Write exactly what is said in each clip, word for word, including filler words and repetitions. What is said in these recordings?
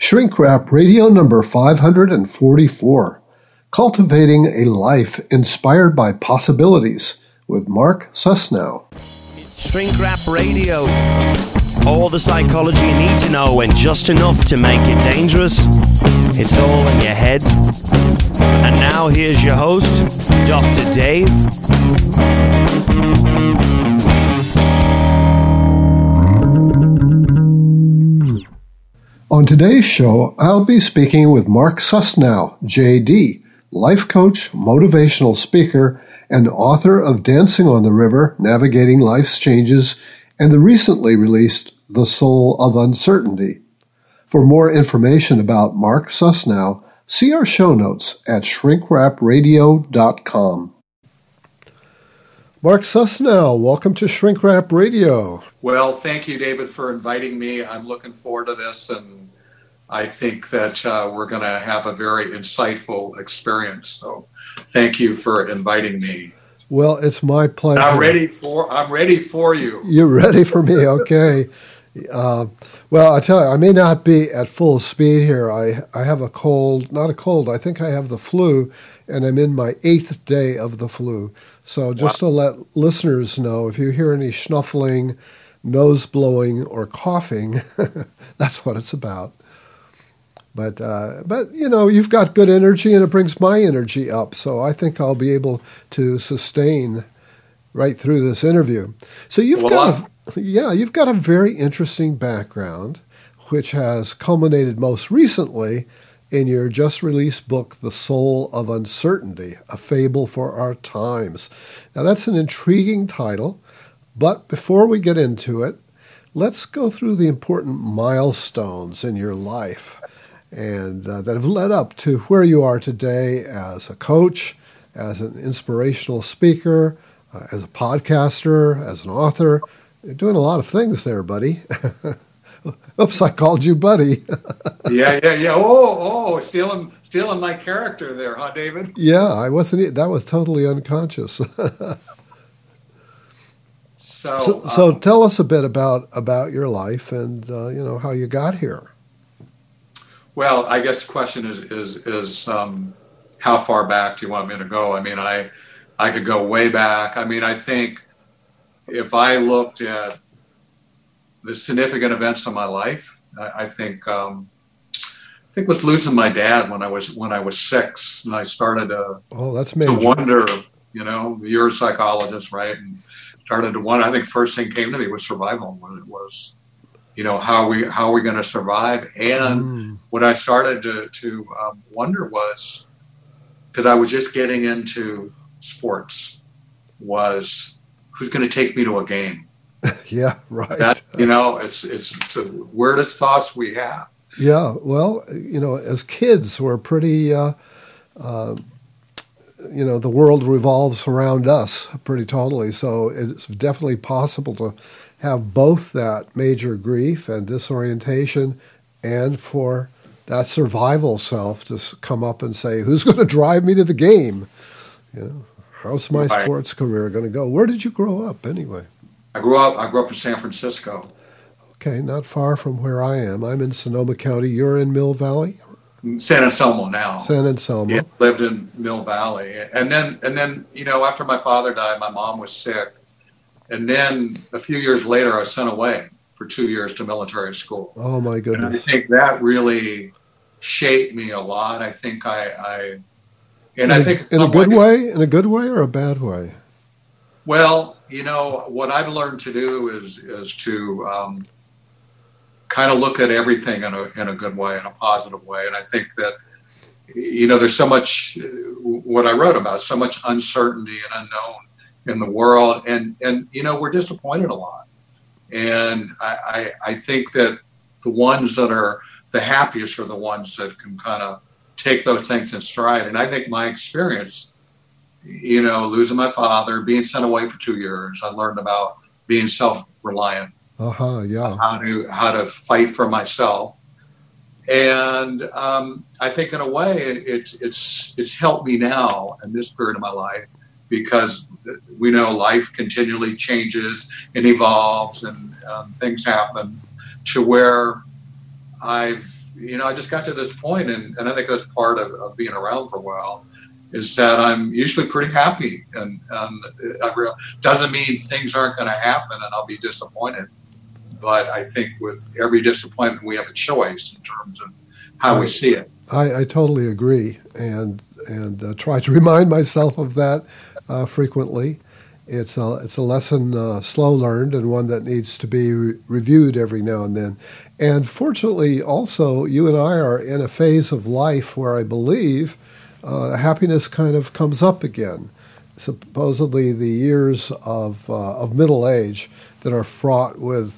Shrink Rap Radio number five hundred forty-four, Cultivating a Life Inspired by Possibilities, with Mark Susnow. It's Shrink Rap Radio. All the psychology you need to know and just enough to make it dangerous. It's all in your head. And now here's your host, Doctor Dave. On today's show, I'll be speaking with Mark Susnow, J D, life coach, motivational speaker, and author of Dancing on the River, Navigating Life's Changes, and the recently released The Soul of Uncertainty. For more information about Mark Susnow, see our show notes at shrink rap radio dot com. Mark Susnow, welcome to Shrink Rap Radio. Well, thank you, David, for inviting me. I'm looking forward to this, and I think that uh, we're going to have a very insightful experience. So thank you for inviting me. Well, it's my pleasure. I'm ready for, I'm ready for you. You're ready for me, okay. Uh, well, I tell you, I may not be at full speed here. I, I have a cold, not a cold, I think I have the flu, and I'm in my eighth day of the flu. So just wow. to let listeners know, if you hear any snuffling, nose blowing, or coughing, that's what it's about. But, uh, but you know, you've got good energy, and it brings my energy up. So I think I'll be able to sustain right through this interview. So you've well, got, a, yeah, you've got a very interesting background, which has culminated most recently in your just-released book, The Soul of Uncertainty, A Fable for Our Times. Now, that's an intriguing title, but before we get into it, let's go through the important milestones in your life and uh, that have led up to where you are today as a coach, as an inspirational speaker, uh, as a podcaster, as an author. You're doing a lot of things there, buddy. Oops, I called you buddy. yeah, yeah, yeah. Oh, oh, stealing, stealing my character there, huh, David? Yeah, I wasn't. That was totally unconscious. so, so, so um, tell us a bit about about your life and uh, you know how you got here. Well, I guess the question is is is um, how far back do you want me to go? I mean, I I could go way back. I mean, I think if I looked at the significant events of my life, I, I think um, I think with losing my dad when I was when I was six, and I started to, oh, that's to wonder. You know, you're a psychologist, right? And started to wonder. I think the first thing came to me was survival. When it was, you know, how are we how are we going to survive? And mm. what I started to to um, wonder was, because I was just getting into sports, was who's going to take me to a game? Yeah, right. That, you know, it's, it's it's the weirdest thoughts we have. Yeah, well, you know, as kids, we're pretty, uh, uh, you know, the world revolves around us pretty totally. So it's definitely possible to have both that major grief and disorientation and for that survival self to come up and say, who's going to drive me to the game? You know, how's my right. sports career going to go? Where did you grow up anyway? I grew up. I grew up in San Francisco. Okay, not far from where I am. I'm in Sonoma County. You're in Mill Valley. San Anselmo now. San Anselmo. Yeah, lived in Mill Valley, and then and then you know after my father died, my mom was sick, and then a few years later, I was sent away for two years to military school. Oh my goodness! And I think that really shaped me a lot. I think I, I and in I a, think in a good way, in a good way or a bad way. Well, you know, what I've learned to do is is to um, kind of look at everything in a in a good way, in a positive way. And I think that, you know, there's so much, what I wrote about, so much uncertainty and unknown in the world. And, and you know, we're disappointed a lot. And I, I, I think that the ones that are the happiest are the ones that can kind of take those things in stride. And I think my experience, you know, losing my father, being sent away for two years, I learned about being self-reliant. Uh-huh, yeah. How to how to fight for myself, and um, I think in a way it, it's it's it's helped me now in this period of my life, because we know life continually changes and evolves, and um, things happen to where I've you know, I just got to this point, and, and I think that's part of, of being around for a while, is that I'm usually pretty happy, and, and it doesn't mean things aren't going to happen and I'll be disappointed. But I think with every disappointment, we have a choice in terms of how I, we see it. I, I totally agree, and and uh, try to remind myself of that uh, frequently. It's a it's a lesson uh, slow learned, and one that needs to be re- reviewed every now and then. And fortunately, also, you and I are in a phase of life where I believe uh, happiness kind of comes up again. Supposedly, the years of uh, of middle age that are fraught with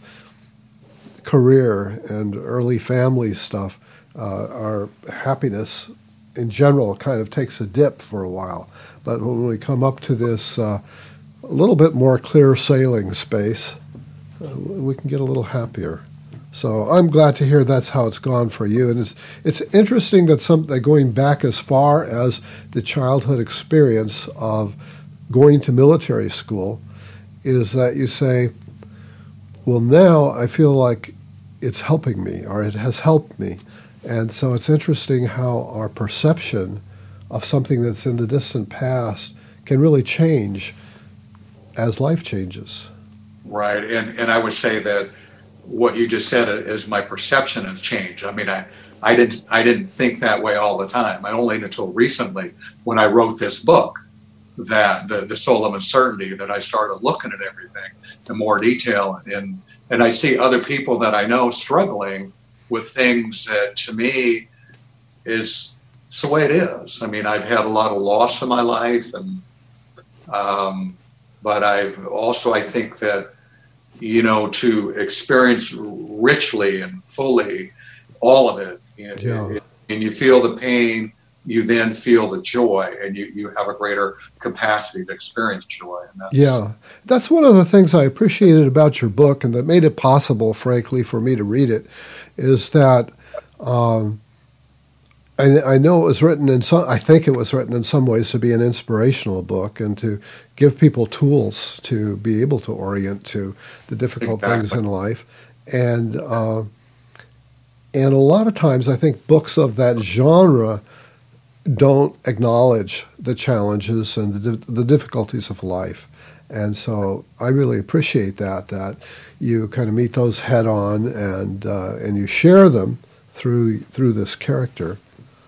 career and early family stuff, uh, our happiness in general kind of takes a dip for a while. But when we come up to this uh, a little bit more clear sailing space, uh, we can get a little happier. So I'm glad to hear that's how it's gone for you. And it's it's interesting that some that going back as far as the childhood experience of going to military school is that you say, well, now I feel like it's helping me, or it has helped me. And so it's interesting how our perception of something that's in the distant past can really change as life changes. Right. And and I would say that what you just said is my perception has changed. I mean, I, I didn't I didn't think that way all the time. I only until recently, when I wrote this book, that the, the Soul of Uncertainty, that I started looking at everything in more detail. And and I see other people that I know struggling with things that to me is it's the way it is. I mean, I've had a lot of loss in my life, and um, but I've also, I think that, you know, to experience richly and fully all of it, you know, yeah. and you feel the pain, you then feel the joy, and you, you have a greater capacity to experience joy. And that's, yeah, that's one of the things I appreciated about your book, and that made it possible, frankly, for me to read it, is that um, I, I know it was written in some, I think it was written in some ways to be an inspirational book and to give people tools to be able to orient to the difficult Exactly. things in life. And uh, and a lot of times I think books of that genre don't acknowledge the challenges and the, the difficulties of life. And so I really appreciate that, that you kind of meet those head on, and uh, and you share them through through this character.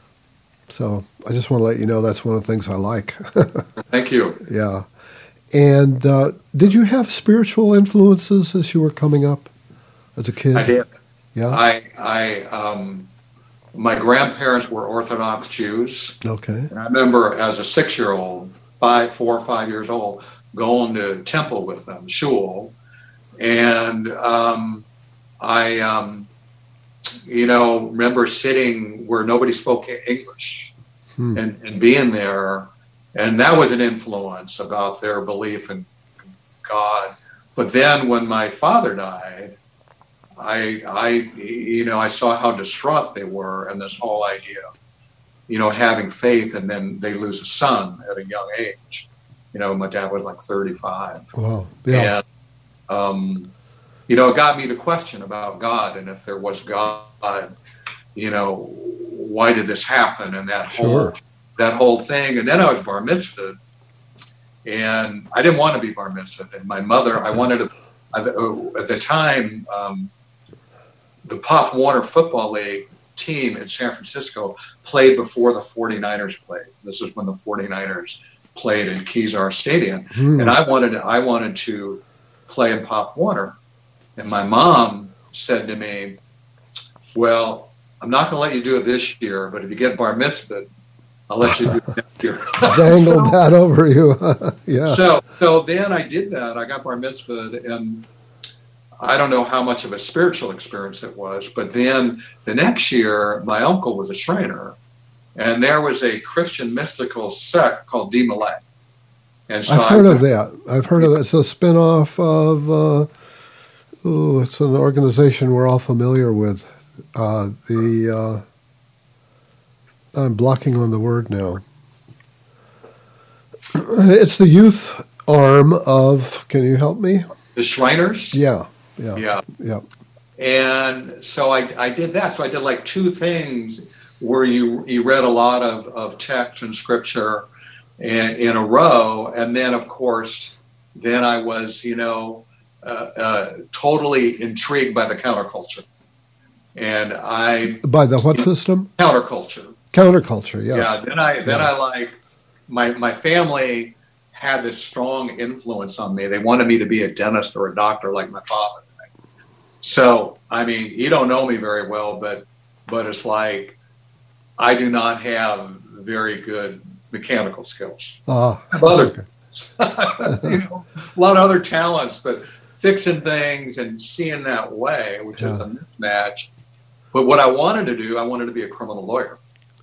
So I just want to let you know that's one of the things I like. Thank you. Yeah. And uh, did you have spiritual influences as you were coming up as a kid? I did. Yeah. I, I, um, my grandparents were Orthodox Jews. Okay. And I remember as a six-year-old, five, four or five years old, going to temple with them, shul. And um, I, um, you know, remember sitting where nobody spoke English hmm. and, and being there. And that was an influence about their belief in God. But then when my father died, I, I, you know, I saw how distraught they were, and this whole idea of, you know, having faith, and then they lose a son at a young age. You know, my dad was like thirty-five. Wow. Yeah. And, um, you know, it got me to question about God, and if there was God, you know, why did this happen? And that sure. whole that whole thing. And then I was bar mitzvahed, and I didn't want to be bar mitzvahed. And my mother, I wanted to, at the time, um, the Pop Warner Football League team in San Francisco played before the forty-niners played. This is when the forty-niners played in Kezar Stadium. Hmm. And I wanted to, I wanted to play in Pop Warner. And my mom said to me, well, I'm not going to let you do it this year, but if you get bar mitzvahed, I'll let you do it next year. Dangled so, that over you. Yeah. So, so then I did that. I got bar mitzvahed, and I don't know how much of a spiritual experience it was, but then the next year, my uncle was a Shriner, and there was a Christian mystical sect called D. Malay. And so I've heard I, of that. I've heard of that. It's a spinoff of, uh, oh, it's an organization we're all familiar with. Uh, the, uh, I'm blocking on the word now. It's the youth arm of, can you help me? The Shriners? Yeah. Yeah. Yeah. Yeah. And so I, I did that. So I did like two things where you you read a lot of, of text and scripture in, in a row. And then, of course, then I was, you know, uh, uh, totally intrigued by the counterculture. And I... By the what system? Counterculture. Counterculture, yes. Yeah, then I, then yeah. I like, my, my family had this strong influence on me. They wanted me to be a dentist or a doctor like my father. So, I mean, you don't know me very well, but but it's like I do not have very good mechanical skills. Ah, I have other, okay. you know, a lot of other talents, but fixing things and seeing that way, which yeah. is a mismatch. But what I wanted to do, I wanted to be a criminal lawyer,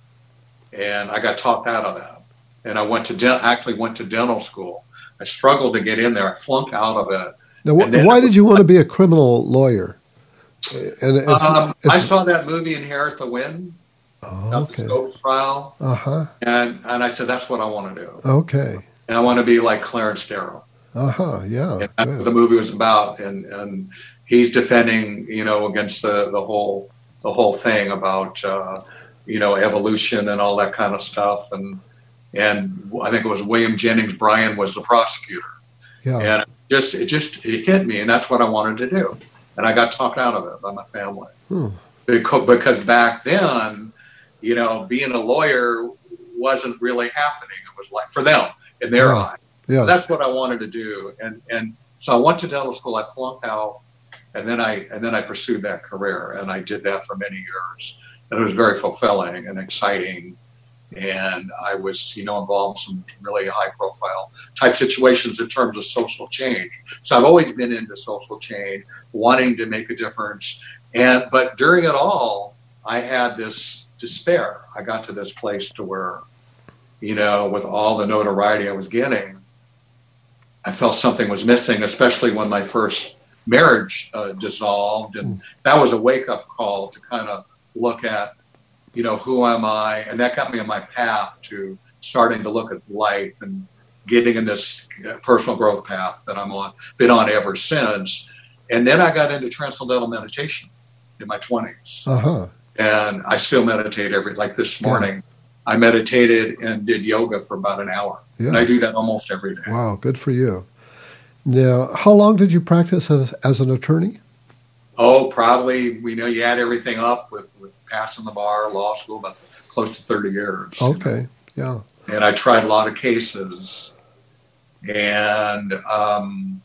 and I got talked out of that. And I went to de- actually went to dental school. I struggled to get in there. I flunked out of it. Now, wh- why did you want to be a criminal lawyer? And it's, um, it's, I saw that movie Inherit the Wind, oh, okay. the Scopes trial, uh-huh. and and I said that's what I want to do. Okay. And I want to be like Clarence Darrow. Uh-huh, yeah. And that's what the movie was about, and and he's defending, you know, against the, the whole the whole thing about uh, you know, evolution and all that kind of stuff, and and I think it was William Jennings Bryan was the prosecutor. Yeah. And it just it just it hit me, and that's what I wanted to do. And I got talked out of it by my family. Hmm. Because, because back then, you know, being a lawyer wasn't really happening. It was like for them in their yeah. eyes. Yeah. So that's what I wanted to do. And and so I went to dental school, I flunked out, and then I and then I pursued that career, and I did that for many years. And it was very fulfilling and exciting. And I was, you know, involved in some really high profile type situations in terms of social change. So I've always been into social change, wanting to make a difference. And, but during it all, I had this despair. I got to this place to where, you know, with all the notoriety I was getting, I felt something was missing, especially when my first marriage uh, dissolved. And that was a wake up call to kind of look at, you know, who am I? And that got me on my path to starting to look at life and getting in this personal growth path that I'm on, been on ever since. And then I got into transcendental meditation in my twenties. Uh-huh. And I still meditate every, like this morning, yeah. I meditated and did yoga for about an hour. Yeah. And I do that almost every day. Wow, good for you. Now, how long did you practice as, as an attorney? Oh, probably, we know you add everything up with, with passing the bar, law school, about close to thirty years. Okay, you know? Yeah. And I tried a lot of cases. And, um,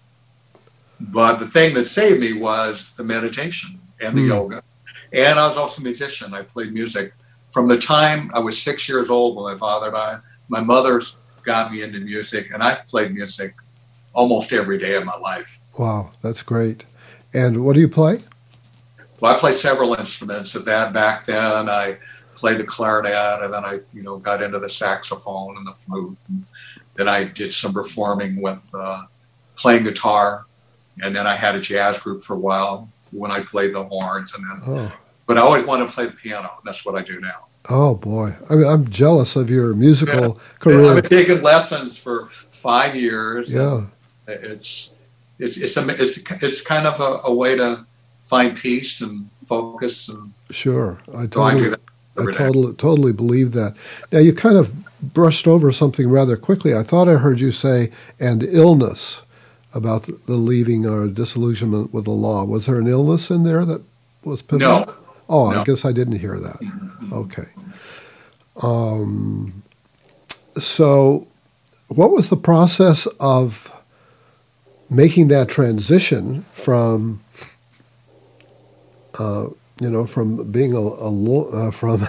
but the thing that saved me was the meditation and the hmm. yoga. And I was also a musician. I played music. From the time I was six years old when my father died, my mother got me into music, and I've played music almost every day of my life. Wow, that's great. And what do you play? Well, I play several instruments. At that back then, I played the clarinet, and then I, you know, got into the saxophone and the flute. And then I did some performing with uh, playing guitar, and then I had a jazz group for a while when I played the horns. And then, oh. But I always wanted to play the piano. And that's what I do now. Oh boy, I mean, I'm jealous of your musical yeah. career. Yeah, I've been taking lessons for five years. Yeah, it's. It's it's a, it's it's kind of a, a way to find peace and focus and sure. I so I, totally I totally totally believe that. Now you kind of brushed over something rather quickly. I thought I heard you say and illness about the leaving or disillusionment with the law. Was there an illness in there that was pivotal? No. Oh, no. I guess I didn't hear that. Mm-hmm. Okay. Um. So, what was the process of making that transition from, uh, you know, from being a, a uh, from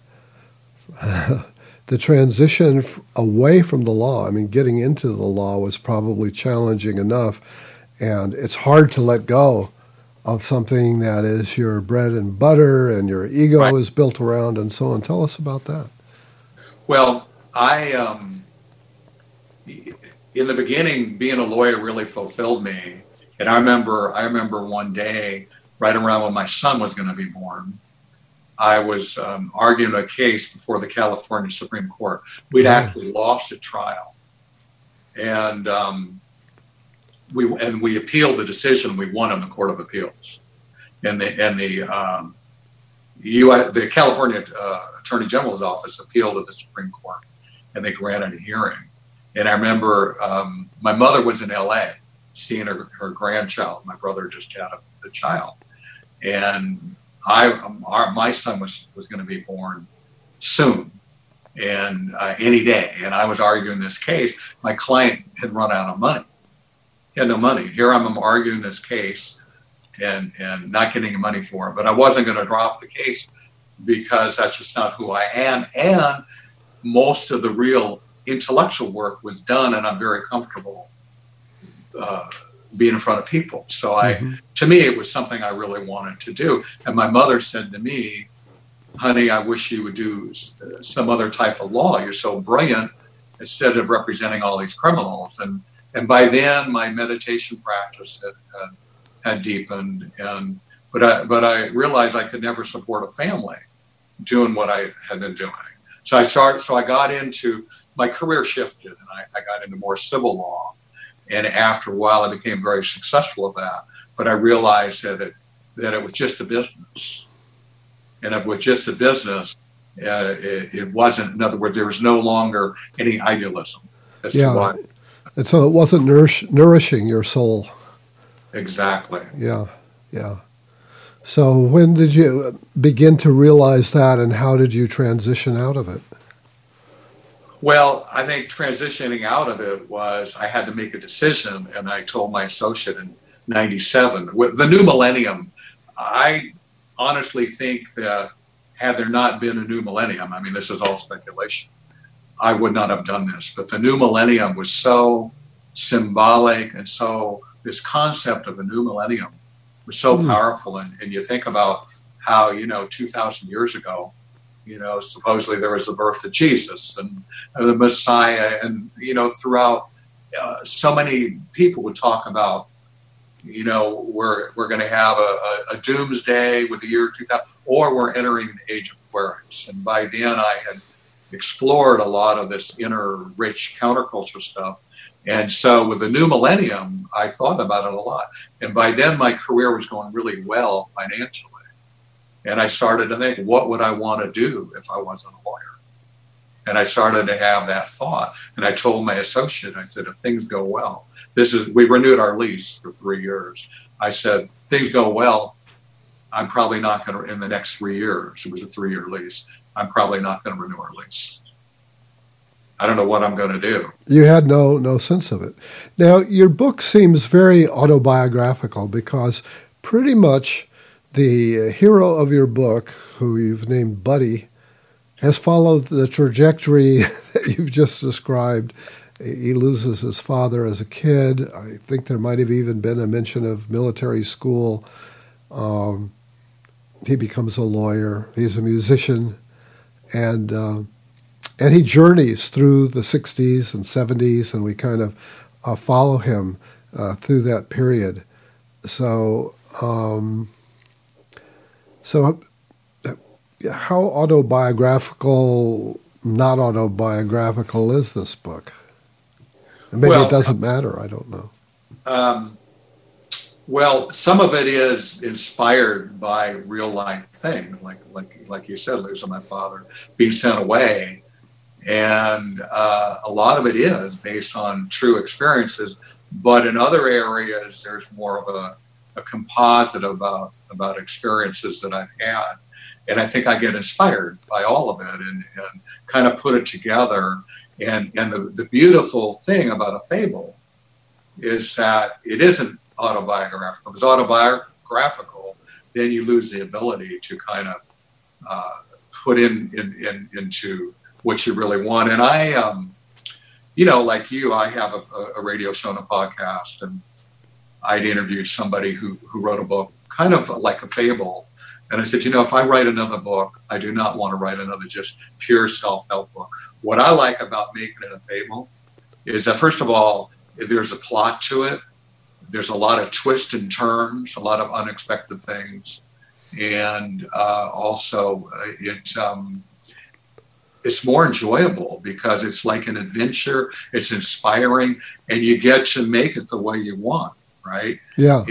the transition f- away from the law? I mean, getting into the law was probably challenging enough, and it's hard to let go of something that is your bread and butter and your ego right. is built around and so on. Tell us about that. Well, I... Um in the beginning, being a lawyer really fulfilled me. And I remember, I remember one day, right around when my son was going to be born, I was um, arguing a case before the California Supreme Court. We'd yeah. actually lost a trial, and um, we and we appealed the decision. We won in the Court of Appeals, and the and the um, U S the California uh, Attorney General's office appealed to the Supreme Court, and they granted a hearing. And I remember um, my mother was in L A seeing her, her grandchild. My brother just had a, a child, and I our, my son was was going to be born soon, and uh, any day. And I was arguing this case. My client had run out of money. He had no money. Here I'm arguing this case and, and not getting money for it. But I wasn't going to drop the case because that's just not who I am. And most of the real intellectual work was done, and I'm very comfortable uh, being in front of people. So I, mm-hmm. to me, it was something I really wanted to do. And my mother said to me, honey, I wish you would do some other type of law. You're so brilliant, instead of representing all these criminals. And And by then, my meditation practice had, had, had deepened, and but I but I realized I could never support a family doing what I had been doing. So I started. So I got into my career shifted, and I, I got into more civil law. And after a while, I became very successful at that. But I realized that it that it was just a business, and if it was just a business, uh, it, it wasn't. In other words, there was no longer any idealism as yeah. to why. And so it wasn't nourish, nourishing your soul. Exactly. Yeah, yeah. So when did you begin to realize that, and how did you transition out of it? Well, I think transitioning out of it was I had to make a decision, and I told my associate in ninety-seven, with the new millennium, I honestly think that had there not been a new millennium, I mean, this is all speculation, I would not have done this. But the new millennium was so symbolic, and so this concept of a new millennium was so mm. powerful. And, and you think about how, you know, two thousand years ago, you know, supposedly there was the birth of Jesus and uh, the Messiah. And, you know, throughout uh, so many people would talk about, you know, we're, we're going to have a, a, a doomsday with the year two thousand, or we're entering the age of Aquarius. And by then I had explored a lot of this inner rich counterculture stuff. And so with the new millennium, I thought about it a lot. And by then my career was going really well financially. And I started to think, what would I want to do if I wasn't a lawyer? And I started to have that thought. And I told my associate, I said, if things go well, this is, we renewed our lease for three years. I said, things go well, I'm probably not going to, in the next three years, it was a three-year lease, I'm probably not going to renew our lease. I don't know what I'm going to do. You had no no sense of it. Now, your book seems very autobiographical because pretty much the hero of your book, who you've named Buddy, has followed the trajectory that you've just described. He loses his father as a kid. I think there might have even been a mention of military school. Um, he becomes a lawyer. He's a musician. And uh, and he journeys through the sixties and seventies, and we kind of uh, follow him uh, through that period. So, um, so uh, how autobiographical, not autobiographical is this book? And maybe well, it doesn't matter. I don't know. Um, Well, some of it is inspired by real life things, like like like you said, losing my father, being sent away, and uh, a lot of it is based on true experiences. But in other areas, there's more of a, a composite about about experiences that I've had, and I think I get inspired by all of it, and, and kind of put it together. And and the, the beautiful thing about a fable is that it isn't autobiographical. If it's autobiographical, then you lose the ability to kind of uh, put in, in, in into what you really want. And I, um, you know, like you, I have a, a radio show and a podcast, and I'd interviewed somebody who, who wrote a book kind of like a fable. And I said, you know, if I write another book, I do not want to write another just pure self-help book. What I like about making it a fable is that, first of all, there's a plot to it. There's a lot of twists and turns, a lot of unexpected things. And uh, also uh, it, um, it's more enjoyable because it's like an adventure. It's inspiring, and you get to make it the way you want, right? Yeah.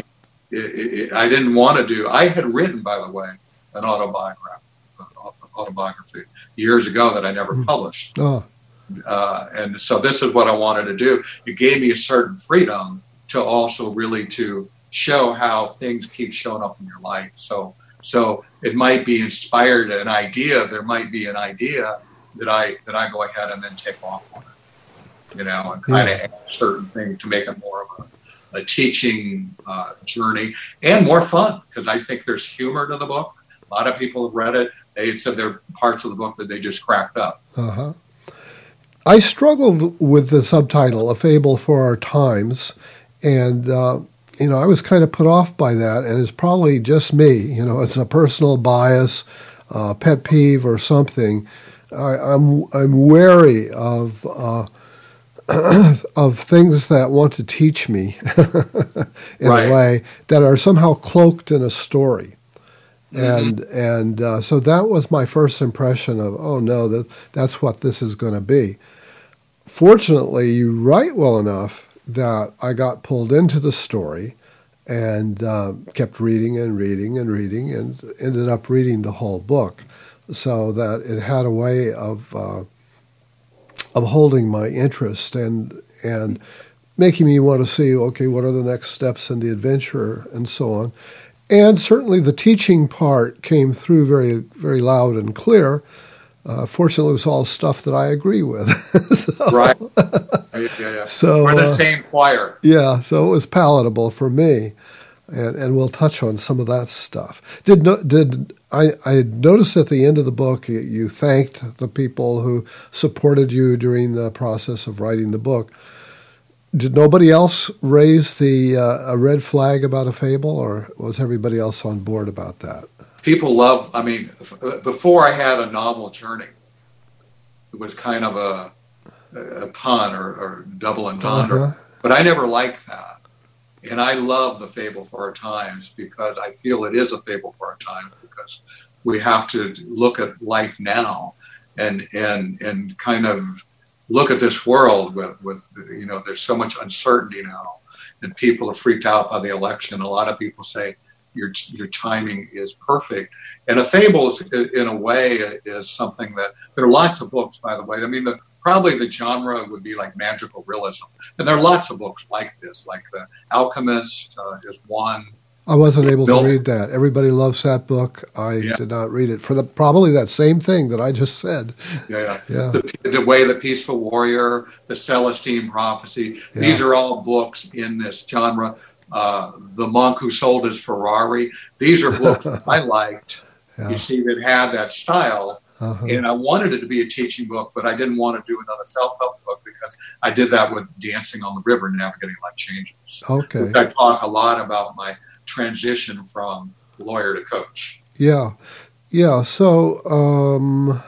it, it, I didn't want to do. I had written, by the way, an autobiography, autobiography years ago that I never published. Oh. Uh, and so this is what I wanted to do. It gave me a certain freedom to also really to show how things keep showing up in your life. So, so it might be inspired an idea. There might be an idea that I that I go ahead and then take off on it, you know, and kind yeah. of add certain things to make it more of a, a teaching uh, journey and more fun, because I think there's humor to the book. A lot of people have read it. They said there are parts of the book that they just cracked up. Uh-huh. I struggled with the subtitle, A Fable for Our Times, and, uh, you know, I was kind of put off by that, and it's probably just me. You know, it's a personal bias, uh, pet peeve or something. I, I'm I'm wary of uh, of things that want to teach me in right. a way that are somehow cloaked in a story. And mm-hmm. and uh, so that was my first impression of, oh no, that that's what this is going to be. Fortunately, you write well enough that I got pulled into the story and uh, kept reading and reading and reading and ended up reading the whole book, so that it had a way of uh, of holding my interest and and making me want to see, okay, what are the next steps in the adventure and so on. And certainly the teaching part came through very, very loud and clear. Uh, fortunately, it was all stuff that I agree with. so, right. Yeah, yeah. So, we're the uh, same choir. Yeah, so it was palatable for me. And, and we'll touch on some of that stuff. Did no, did I, I noticed at the end of the book you, you thanked the people who supported you during the process of writing the book. Did nobody else raise the uh, a red flag about A Fable, or was everybody else on board about that? People love, I mean, f- before I had a novel journey, it was kind of a, a pun or, or double entendre, Uh-huh. but I never liked that. And I love The Fable for Our Times because I feel it is a fable for our times, because we have to look at life now and and and kind of look at this world with, with, you know, there's so much uncertainty now, and people are freaked out by the election. A lot of people say your your timing is perfect. And A Fable, is, in a way, is something that, there are lots of books, by the way. I mean, the, probably the genre would be like magical realism. And there are lots of books like this, like The Alchemist uh, is one. I wasn't able Bill, to read that. Everybody loves that book. I yeah. did not read it for the probably that same thing that I just said. Yeah, yeah. yeah. The, the Way of the Peaceful Warrior, The Celestine Prophecy. Yeah. These are all books in this genre. Uh, The Monk Who Sold His Ferrari. These are books that I liked. Yeah. You see, that had that style. Uh-huh. And I wanted it to be a teaching book, but I didn't want to do another self-help book because I did that with Dancing on the River, Navigating Life Changes. Okay. Which I talk a lot about my transition from lawyer to coach. Yeah. Yeah. So, um,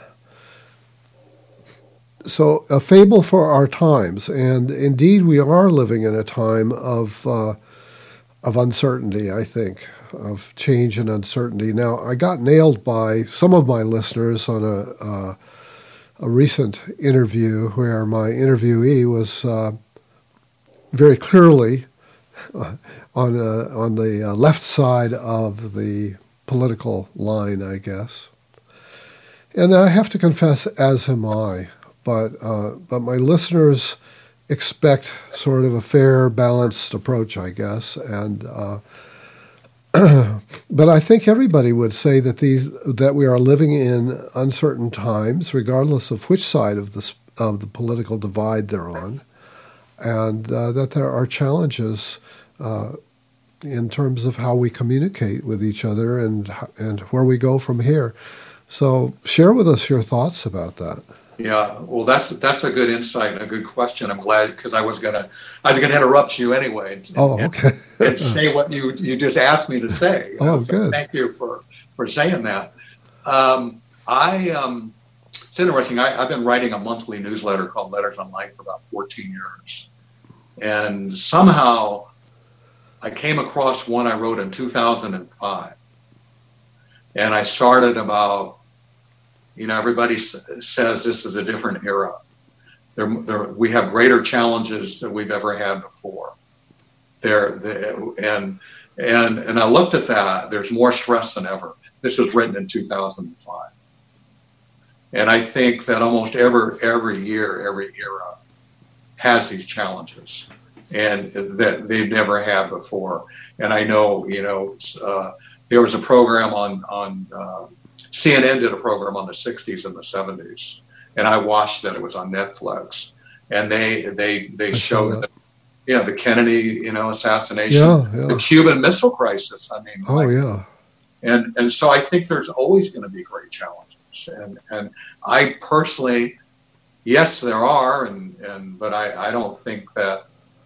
so A Fable for Our Times. And indeed, we are living in a time of, uh, of uncertainty, I think, of change and uncertainty. Now, I got nailed by some of my listeners on a, uh, a recent interview where my interviewee was uh, very clearly uh, on uh, on the uh, left side of the political line, I guess. And I have to confess, as am I. But uh, but my listeners expect sort of a fair, balanced approach, I guess. And uh, but I think everybody would say that these that we are living in uncertain times, regardless of which side of the of the political divide they're on, and uh, that there are challenges uh, in terms of how we communicate with each other and and where we go from here. So, share with us your thoughts about that. Yeah, well, that's that's a good insight, a good question. I'm glad, because I was gonna I was gonna interrupt you anyway. And, oh, okay. and, and say what you you just asked me to say. You know? Oh, so good. Thank you for for saying that. Um, I um, it's interesting. I, I've been writing a monthly newsletter called Letters on Life for about fourteen years, and somehow I came across one I wrote in two thousand five, and I started about. You know, everybody says this is a different era. There, there, we have greater challenges than we've ever had before. There, and And and I looked at that. There's more stress than ever. This was written in two thousand five. And I think that almost every, every year, every era has these challenges and that they've never had before. And I know, you know, uh, there was a program on, on uh, C N N did a program on the sixties and the seventies. And I watched that. It was on Netflix. And they they they I showed that. Yeah, the Kennedy, you know, assassination, yeah, yeah. the Cuban Missile Crisis. I mean, oh like, yeah, and and so I think there's always going to be great challenges, and and I personally, yes, there are, and and but I I don't think that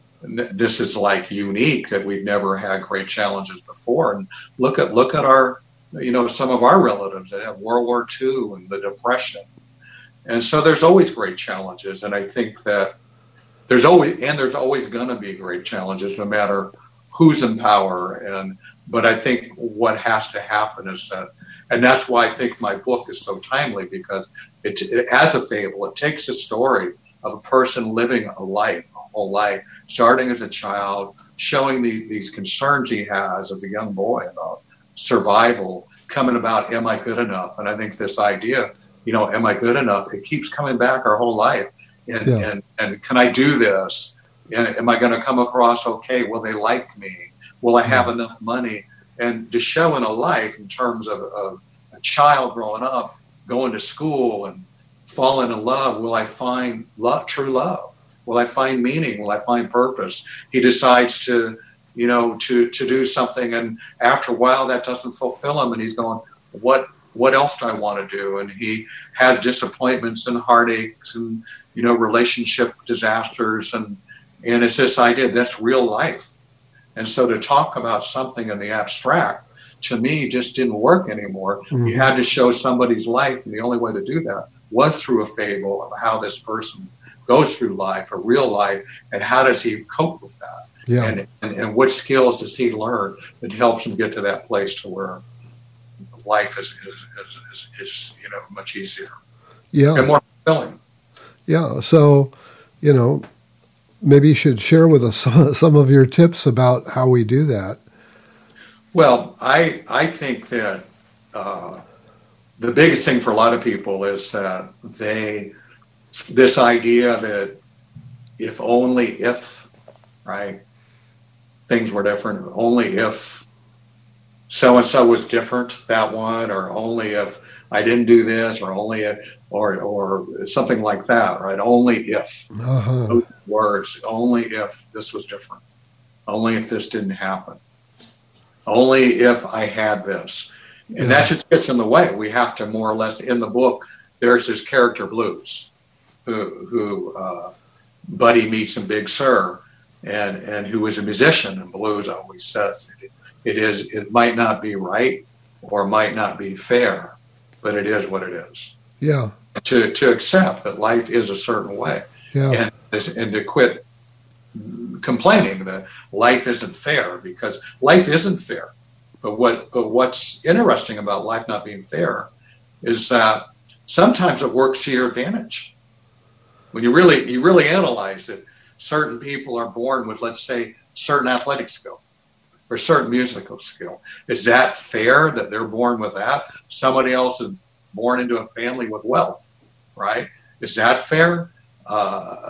this is like unique that we've never had great challenges before. And look at look at our, you know, some of our relatives that have World War Two and the Depression, and so there's always great challenges, and I think that. There's always and there's always going to be great challenges, no matter who's in power. And but I think what has to happen is that, and that's why I think my book is so timely, because it, it as a fable, it takes a story of a person living a life, a whole life, starting as a child, showing the, these concerns he has as a young boy about survival, coming about, am I good enough? And I think this idea, you know, am I good enough? It keeps coming back our whole life. And, yeah. and and can I do this? And am I going to come across okay? Will they like me? Will I have mm-hmm. enough money? And to show in a life in terms of, of a child growing up, going to school and falling in love, will I find love, true love? Will I find meaning? Will I find purpose? He decides to, you know, to, to do something. And after a while, that doesn't fulfill him. And he's going, what, what else do I want to do? And he has disappointments and heartaches and, you know, relationship disasters, and and it's this idea that's real life. And so to talk about something in the abstract, to me, just didn't work anymore. Mm-hmm. You had to show somebody's life, and the only way to do that was through a fable of how this person goes through life, a real life, and how does he cope with that? Yeah. And, and and what skills does he learn that helps him get to that place to where life is is is, is, is you know much easier, yeah, and more fulfilling. Yeah, so, you know, maybe you should share with us some of your tips about how we do that. Well, I I think that uh, the biggest thing for a lot of people is that they, this idea that if only if, right, things were different, only if so-and-so was different, that one, or only if I didn't do this, or only if, or or something like that, right? Only if. Uh-huh. Those words, only if this was different. Only if this didn't happen. Only if I had this. And yeah. that just gets in the way. We have to more or less, in the book, there's this character Blues, who, who uh, Buddy meets in Big Sur, and, and who is a musician, and Blues always says it, it is, it might not be right or might not be fair, but it is what it is. Yeah. To to accept that life is a certain way, yeah. and and to quit complaining that life isn't fair, because life isn't fair. But what but what's interesting about life not being fair is that sometimes it works to your advantage. When you really you really analyze it, certain people are born with, let's say, certain athletic skill or certain musical skill. Is that fair that they're born with that? Somebody else is born into a family with wealth, right? Is that fair uh,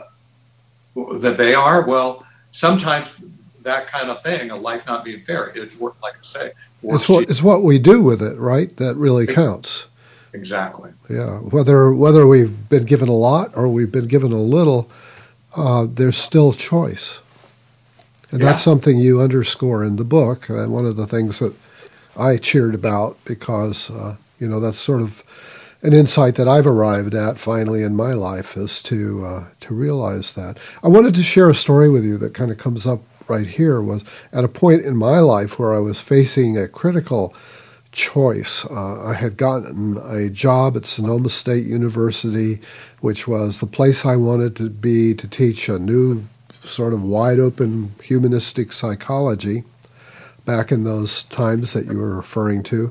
that they are? Well, sometimes that kind of thing, a life not being fair, it works, like I say. It's what, it's what we do with it, right? That really counts. Exactly. Yeah. Whether whether we've been given a lot or we've been given a little, uh, there's still choice. And yeah. that's something you underscore in the book. And one of the things that I cheered about, because, uh, you know, that's sort of an insight that I've arrived at finally in my life, is to uh, to realize that. I wanted to share a story with you that kind of comes up right here. Was at a point in my life where I was facing a critical choice. Uh, I had gotten a job at Sonoma State University, which was the place I wanted to be to teach a new sort of wide-open humanistic psychology back in those times that you were referring to.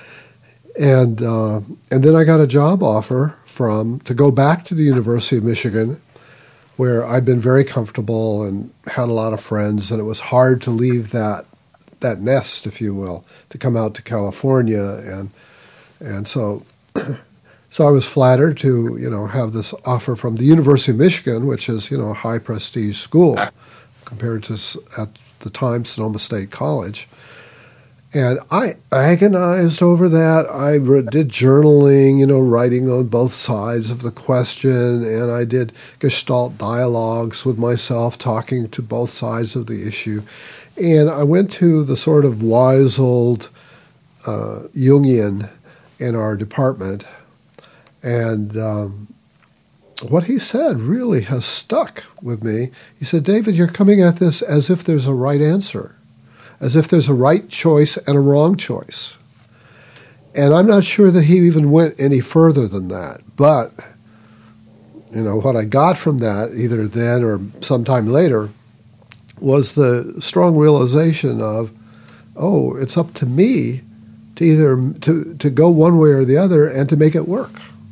And uh, and then I got a job offer from to go back to the University of Michigan, where I'd been very comfortable and had a lot of friends, and it was hard to leave that that nest, if you will, to come out to California, and and so so I was flattered to you know have this offer from the University of Michigan, which is you know a high prestige school compared to at the time Sonoma State College. And I agonized over that. I did journaling, you know, writing on both sides of the question, and I did Gestalt dialogues with myself, talking to both sides of the issue. And I went to the sort of wise old uh, Jungian in our department, and um, what he said really has stuck with me. He said, "David, you're coming at this as if there's a right answer, as if there's a right choice and a wrong choice." And I'm not sure that he even went any further than that. But, you know, what I got from that, either then or sometime later, was the strong realization of, oh, it's up to me to either to, to go one way or the other and to make it work.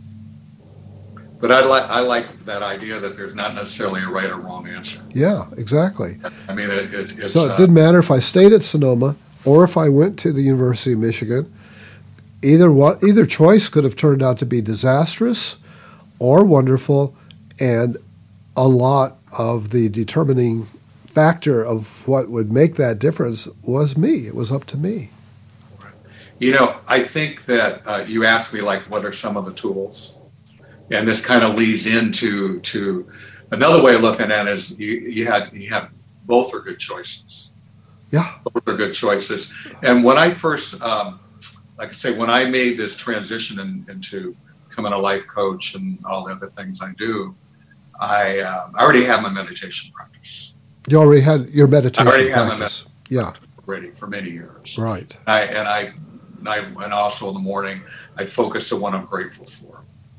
But I like I like that idea that there's not necessarily a right or wrong answer. Yeah, exactly. I mean, it, it, it's... So it uh, didn't matter if I stayed at Sonoma or if I went to the University of Michigan. Either one, either choice could have turned out to be disastrous or wonderful, and a lot of the determining factor of what would make that difference was me. It was up to me. You know, I think that uh, you asked me, like, what are some of the tools? And this kind of leads into to another way of looking at it is you, you had you have both are good choices. Yeah, both are good choices. And when I first, um, like I say, when I made this transition in, into becoming a life coach and all the other things I do, I, um, I already have my meditation practice. You already had your meditation I already practice. Have my yeah, ready for many years. Right. I, and I, and I, and also in the morning, I focus on what I'm grateful for.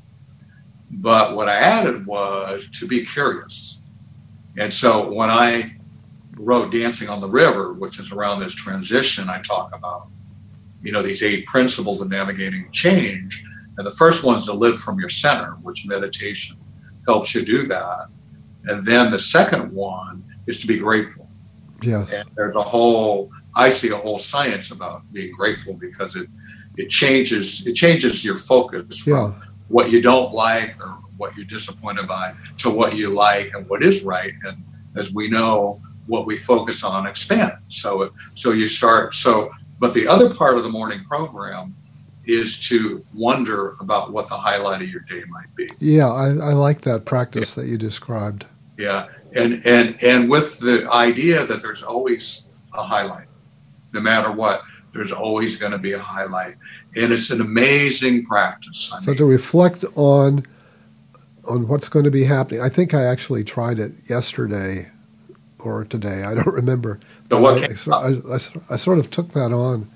But what I added was to be curious. And so when I wrote Dancing on the River, which is around this transition, I talk about, you know, these eight principles of navigating change. And the first one is to live from your center, which meditation helps you do that. And then the second one is to be grateful. Yes. And there's a whole, I see a whole science about being grateful because it, it changes, it changes your focus from yeah. what you don't like or what you're disappointed by to what you like and what is right. And as we know, what we focus on expands. So, so you start, so, but the other part of the morning program is to wonder about what the highlight of your day might be. Yeah, I, I like that practice yeah. that you described. Yeah, and, and, and with the idea that there's always a highlight, no matter what, there's always going to be a highlight. And it's an amazing practice. I so mean, to reflect on on what's going to be happening. I think I actually tried it yesterday or today. I don't remember. So what I, came I, up? I, I sort of took that on.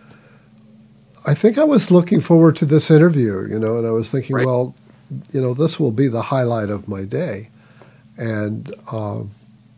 I think I was looking forward to this interview, you know, and I was thinking, Right. well, you know, this will be the highlight of my day. And, um,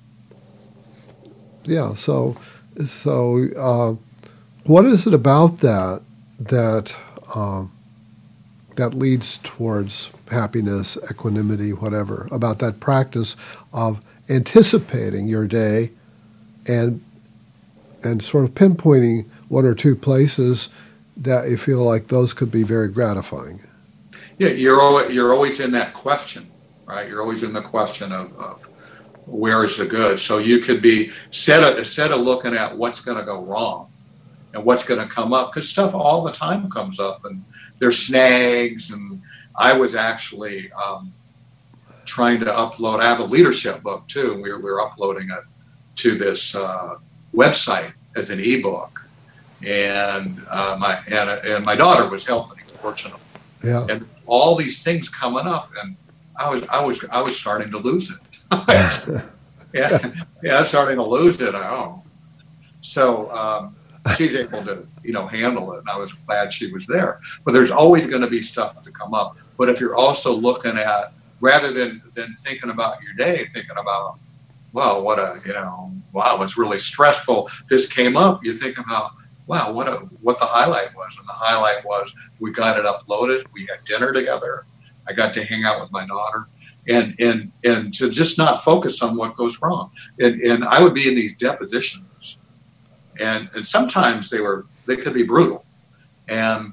yeah, so, so uh, what is it about that that um, that leads towards happiness, equanimity, whatever, about that practice of anticipating your day and and sort of pinpointing one or two places that you feel like those could be very gratifying? Yeah, you're always, you're always in that question, right? You're always in the question of, of where is the good. So you could be, instead of, instead of looking at what's going to go wrong and what's going to come up, because stuff all the time comes up and there's snags. And I was actually um, trying to upload, I have a leadership book too. We were, we were uploading it to this uh, website as an ebook. And uh, my and, and my daughter was helping, fortunately. Yeah. And all these things coming up, and I was I was I was starting to lose it. yeah, yeah, I was starting to lose it. Oh, so um, she's able to you know handle it, and I was glad she was there. But there's always going to be stuff to come up. But if you're also looking at, rather than than thinking about your day, thinking about, well, what a you know, wow, it's really stressful. This came up. You think about, wow, what a what the highlight was. And the highlight was we got it uploaded. We had dinner together. I got to hang out with my daughter. And and and to just not focus on what goes wrong. And and I would be in these depositions. and and sometimes they were they could be brutal, and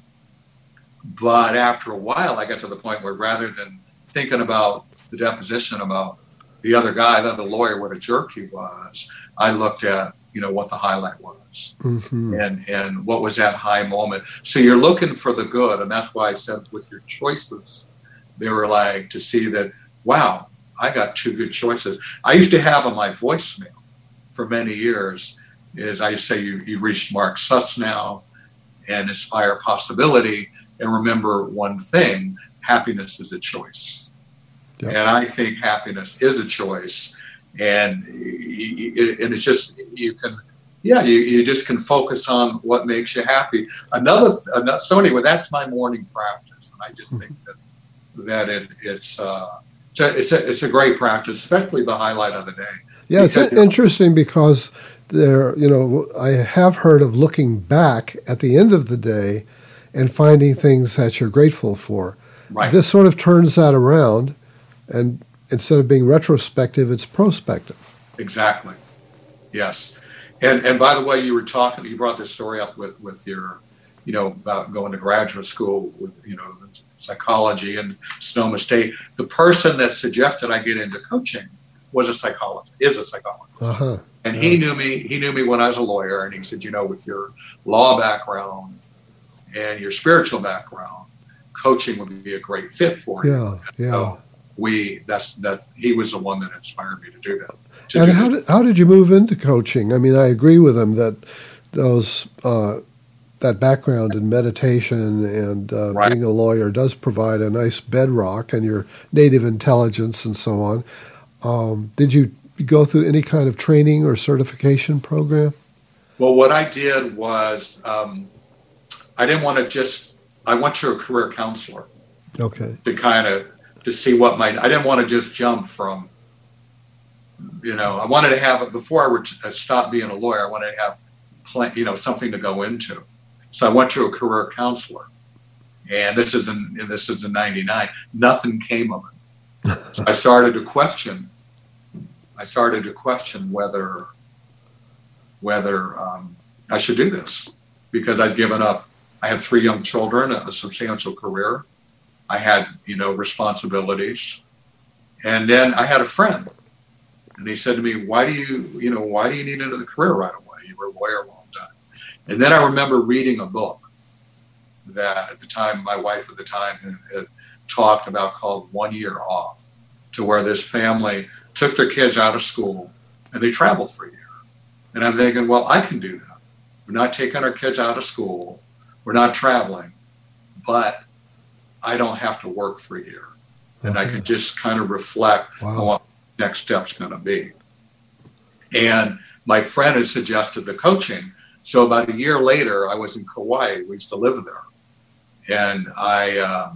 but after a while, I got to the point where rather than thinking about the deposition about the other guy, the lawyer, what a jerk he was, I looked at, you know, what the highlight was, mm-hmm. and and what was that high moment. So you're looking for the good, and that's why I said with your choices, they were like to see that, wow, I got two good choices. I used to have on my voicemail for many years is I used to say you you reached Mark Suss now, and inspire possibility, and remember one thing: happiness is a choice. Yep. And I think happiness is a choice, and and it's just you can, yeah, you, you just can focus on what makes you happy. Another, another so anyway, that's my morning practice, and I just think that that it, it's uh, it's a, it's a it's a great practice, especially the highlight of the day. Yeah, it's interesting because there, you know, I have heard of looking back at the end of the day and finding things that you're grateful for. Right. This sort of turns that around. And instead of being retrospective, it's prospective. Exactly. Yes. And and by the way, you were talking, you brought this story up with, with your, you know, about going to graduate school with, you know, psychology and Sonoma State. The person that suggested I get into coaching was a psychologist, is a psychologist. Uh-huh. And uh-huh. he knew me, he knew me when I was a lawyer. And he said, you know, with your law background and your spiritual background, coaching would be a great fit for you. Yeah, and yeah. So, We that's that he was the one that inspired me to do that. To and do how that. did how did you move into coaching? I mean, I agree with him that those uh, that background in meditation and uh, right. being a lawyer does provide a nice bedrock, and your native intelligence and so on. Um, did you go through any kind of training or certification program? Well, what I did was um, I didn't want to just I went to a career counselor. Okay. To kind of to see what my, I didn't want to just jump from, you know, I wanted to have, before I would stop being a lawyer, I wanted to have, pl- you know, something to go into. So I went to a career counselor, and this is in, and this is in ninety-nine, nothing came of it. So I started to question, I started to question whether, whether um, I should do this, because I'd given up, I had three young children, a substantial career. I had, you know, responsibilities. And then I had a friend, and he said to me, why do you, you know, why do you need another career right away? You were a lawyer a long time. And then I remember reading a book that at the time, my wife at the time had, had talked about called One Year Off, to where this family took their kids out of school and they traveled for a year. And I'm thinking, well, I can do that. We're not taking our kids out of school. We're not traveling, but I don't have to work for a year, and okay. I can just kind of reflect wow. on what the next step's going to be. And my friend had suggested the coaching. So about a year later, I was in Kauai. We used to live there. And I uh,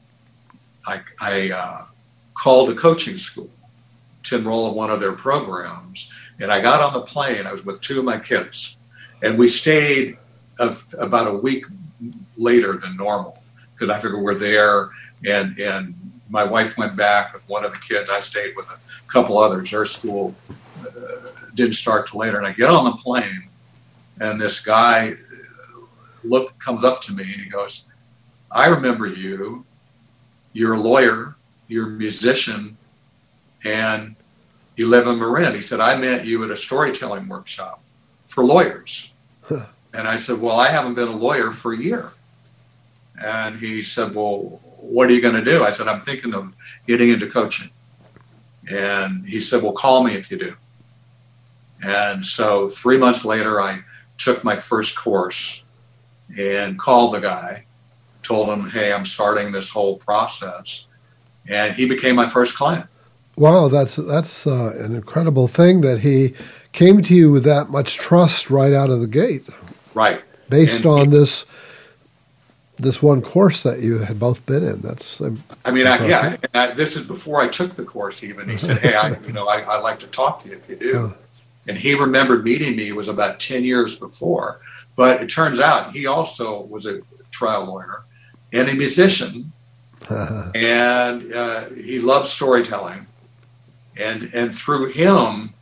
I, I uh, called a coaching school to enroll in one of their programs. And I got on the plane. I was with two of my kids. And we stayed a, about a week later than normal, because I figured we're there, and and my wife went back with one of the kids. I stayed with a couple others. Their school uh, didn't start till later. And I get on the plane, and this guy look comes up to me, and he goes, I remember you. You're a lawyer. You're a musician, and you live in Marin. He said, I met you at a storytelling workshop for lawyers. Huh. And I said, well, I haven't been a lawyer for a year. And he said, well, what are you going to do? I said, I'm thinking of getting into coaching. And he said, well, call me if you do. And so three months later, I took my first course and called the guy, told him, hey, I'm starting this whole process. And he became my first client. Wow, that's that's uh, an incredible thing that he came to you with that much trust right out of the gate. Right. Based and on he, this this one course that you had both been in. That's um, I mean, I, yeah, I, this is before I took the course even. He said, hey, I, you know, I, I'd like to talk to you if you do. Yeah. And he remembered meeting me. It was about ten years before. But it turns out he also was a trial lawyer and a musician. and uh, he loved storytelling. And and through him,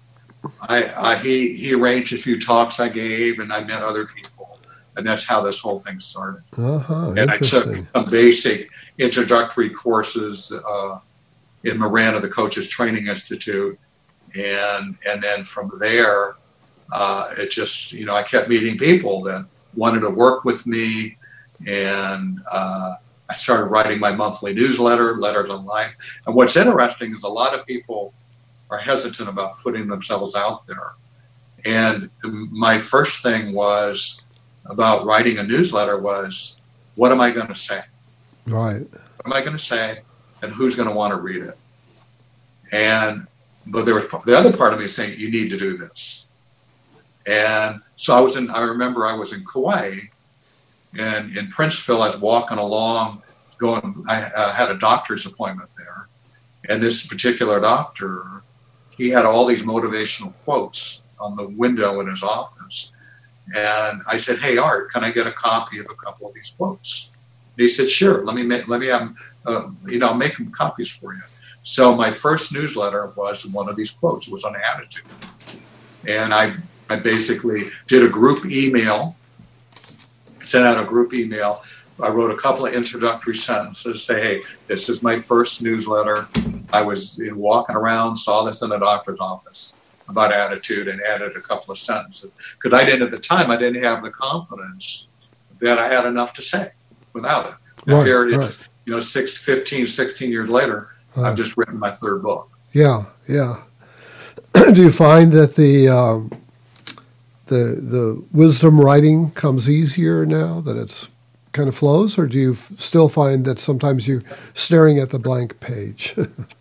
I, I he he arranged a few talks I gave, and I met other people, and that's how this whole thing started. Uh-huh, and I took interesting. some basic introductory courses uh, in Marana, the Coaches Training Institute, and and then from there, uh, it just you know I kept meeting people that wanted to work with me, and uh, I started writing my monthly newsletter, Letters on Life. And what's interesting is a lot of people are hesitant about putting themselves out there. And my first thing was about writing a newsletter was, what am I going to say? Right. What am I going to say, and who's going to want to read it? And but there was the other part of me saying, you need to do this. And so I was in. I remember I was in Kauai, and in Princeville, I was walking along, going. I uh, had a doctor's appointment there, and this particular doctor, he had all these motivational quotes on the window in his office. And I said, "Hey, Art, can I get a copy of a couple of these quotes?" And he said, "Sure. Let me make, let me have, uh, you know, make them copies for you." So my first newsletter was one of these quotes. It was on attitude, and I I basically did a group email, sent out a group email. I wrote a couple of introductory sentences, say, "Hey, this is my first newsletter. I was you know, walking around, saw this in a doctor's office about attitude," and added a couple of sentences. Because I didn't, at the time, I didn't have the confidence that I had enough to say without it. Now Right, here it is, right. you know, six, fifteen, sixteen years later, Uh, I've just written my third book. Yeah, yeah. Do you find that the um, the the wisdom writing comes easier now, that it's kind of flows, or do you f- still find that sometimes you're staring at the blank page?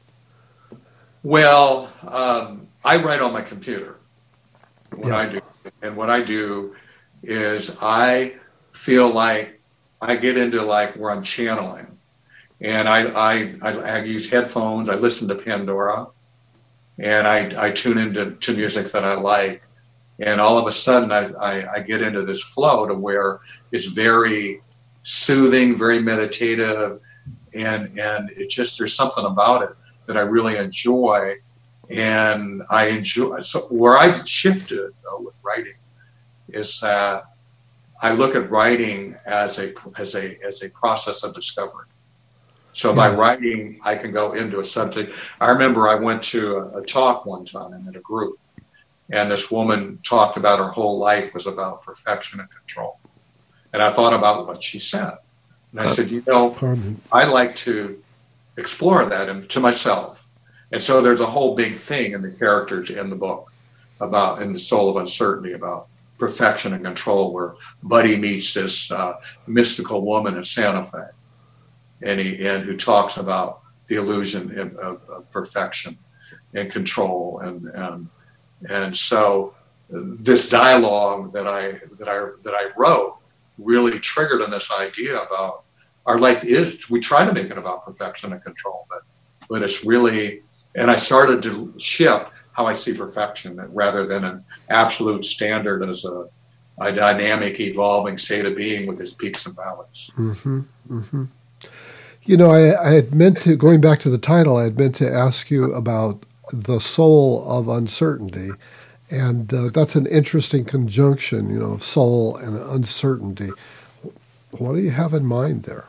Well, um, I write on my computer when Yeah. I do. And what I do is I feel like I get into like where I'm channeling. And I, I, I, I use headphones, I listen to Pandora, and I, I tune into to music that I like. And all of a sudden I, I, I get into this flow to where it's very soothing, very meditative, and and it just there's something about it that I really enjoy. And I enjoy so where I've shifted though with writing is that I look at writing as a as a as a process of discovery. So by Yeah. writing, I can go into a subject. I remember I went to a, a talk one time in a group, and this woman talked about her whole life was about perfection and control. And I thought about what she said. And I said, you know, Pardon. I like to explore that and to myself. And so there's a whole big thing in the characters in the book about, in the Soul of Uncertainty, about perfection and control, where Buddy meets this uh, mystical woman in Santa Fe, and he and who talks about the illusion of, of, of perfection and control, and and and so this dialogue that I that I that I wrote really triggered on this idea about our life is, we try to make it about perfection and control, but but it's really, and I started to shift how I see perfection rather than an absolute standard as a, a dynamic, evolving state of being with its peaks and valleys. Mm-hmm, mm-hmm. You know, I, I had meant to, going back to the title, I had meant to ask you about the soul of uncertainty. And uh, that's an interesting conjunction, you know, of soul and uncertainty. What do you have in mind there?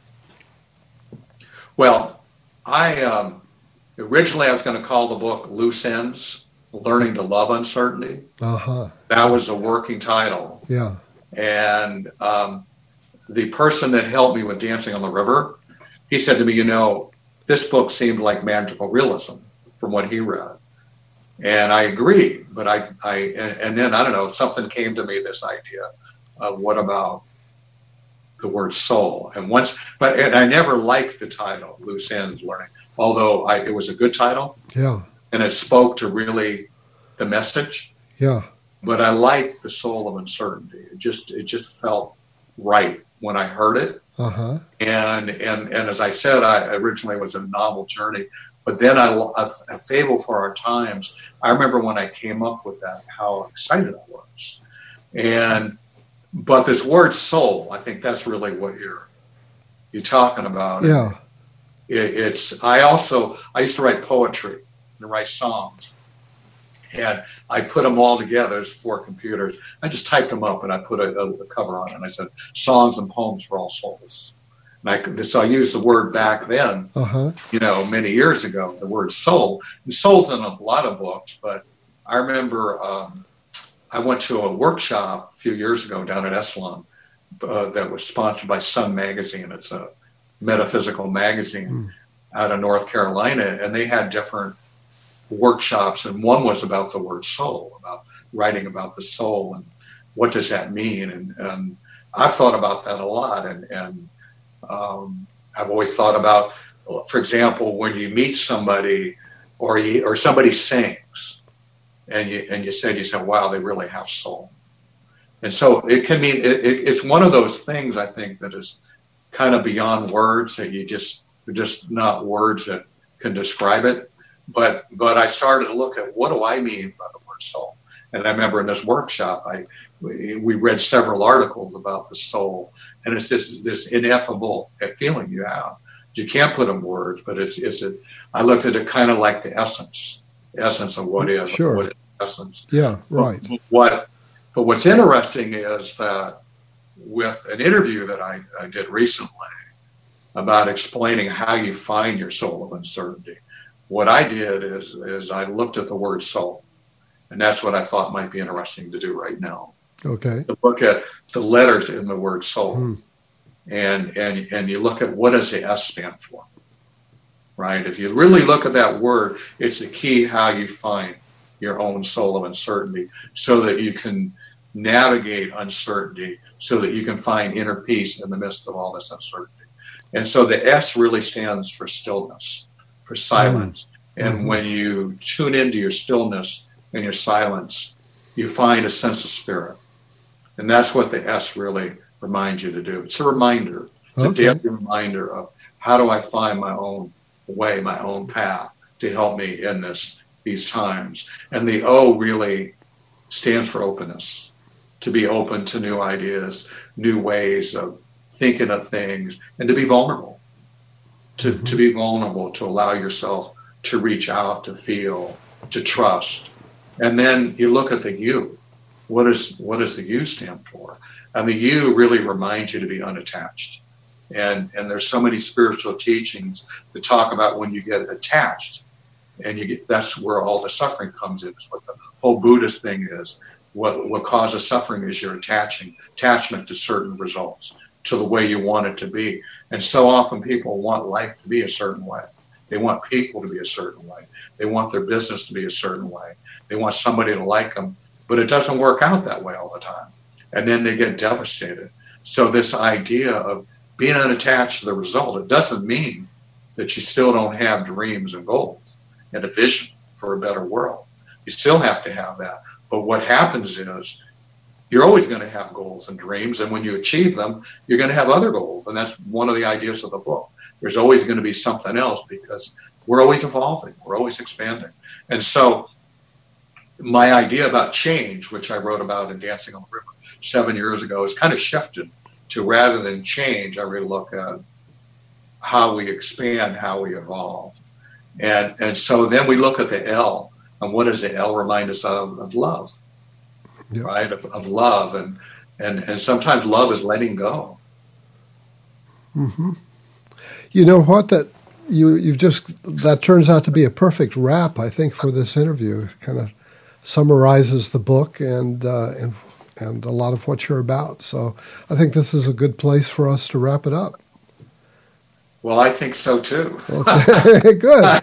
Well, I um, originally I was going to call the book Loose Ends, Learning to Love Uncertainty. Uh-huh. That was the working title. Yeah. And um, the person that helped me with Dancing on the River, he said to me, you know, this book seemed like magical realism from what he read. And I agreed, but I, I and, and then, I don't know, something came to me, this idea of what about the word soul? And once, but and I never liked the title, Loose Ends Learning, although I, it was a good title. Yeah. And it spoke to really the message. Yeah. But I liked the soul of uncertainty. It just, it just felt right when I heard it. Uh-huh. And, and, and as I said, I originally was a novel journey. But then I, a, a Fable for Our Times, I remember when I came up with that, how excited I was. And, but this word soul, I think that's really what you're, you're talking about. Yeah. It, it's, I also, I used to write poetry and write songs. And I put them all together. There's four computers. I just typed them up and I put a, a cover on it. And I said, Songs and Poems for All Souls. And I, so I used the word back then, uh-huh. you know, many years ago, the word soul. And soul's in a lot of books, but I remember um, I went to a workshop a few years ago down at Esalen uh, that was sponsored by Sun Magazine. It's a metaphysical magazine mm. out of North Carolina, and they had different workshops, and one was about the word soul, about writing about the soul and what does that mean. And, and I've thought about that a lot, and, and um, I've always thought about, for example, when you meet somebody or you, or somebody sings, and you and you said you said, wow, they really have soul. And so it can mean it, it, it's one of those things, I think, that is kind of beyond words, that you just just not words that can describe it. But but I started to look at, what do I mean by the word soul? And I remember in this workshop, I we read several articles about the soul, and it's this this ineffable feeling you have. You can't put in words, but it's it's a, I looked at it kind of like the essence, essence of what is, sure. what is essence. Yeah, right. But what, but what's interesting is that with an interview that I, I did recently about explaining how you find your soul of uncertainty, what I did is is I looked at the word soul, and that's what I thought might be interesting to do right now. Okay. To look at the letters in the word soul. Hmm. And, and and you look at, what does the S stand for, right? If you really look at that word, it's the key how you find your own soul of uncertainty, so that you can navigate uncertainty, so that you can find inner peace in the midst of all this uncertainty. And so the S really stands for stillness, for silence. Mm. And mm-hmm. when you tune into your stillness and your silence, you find a sense of spirit. And that's what the S really reminds you to do. It's a reminder. It's okay. a daily reminder of, how do I find my own way, my own path to help me in this these times. And the O really stands for openness, to be open to new ideas, new ways of thinking of things, and to be vulnerable, to, mm-hmm. to be vulnerable, to allow yourself to reach out, to feel, to trust. And then you look at the U. What is what does the U stand for? And the U really reminds you to be unattached. And and there's so many spiritual teachings that talk about when you get attached, and you get, that's where all the suffering comes in. It's what the whole Buddhist thing is. What what causes suffering is your attaching attachment to certain results, to the way you want it to be. And so often people want life to be a certain way. They want people to be a certain way. They want their business to be a certain way. They want somebody to like them, but it doesn't work out that way all the time. And then they get devastated. So this idea of being unattached to the result, it doesn't mean that you still don't have dreams and goals and a vision for a better world. You still have to have that. But what happens is, you're always going to have goals and dreams. And when you achieve them, you're going to have other goals. And that's one of the ideas of the book. There's always going to be something else, because we're always evolving. We're always expanding. And so my idea about change, which I wrote about in Dancing on the River seven years ago, is kind of shifted to, rather than change, I really look at how we expand, how we evolve. And and so then we look at the L, and what does the L remind us of? Of love, yep. right? Of, of love. And, and, and sometimes love is letting go. Mm-hmm. You know what? That you, you've just, that turns out to be a perfect wrap, I think, for this interview. It kind of summarizes the book and uh, and and a lot of what you're about. So I think this is a good place for us to wrap it up. Well, I think so too. Okay, good.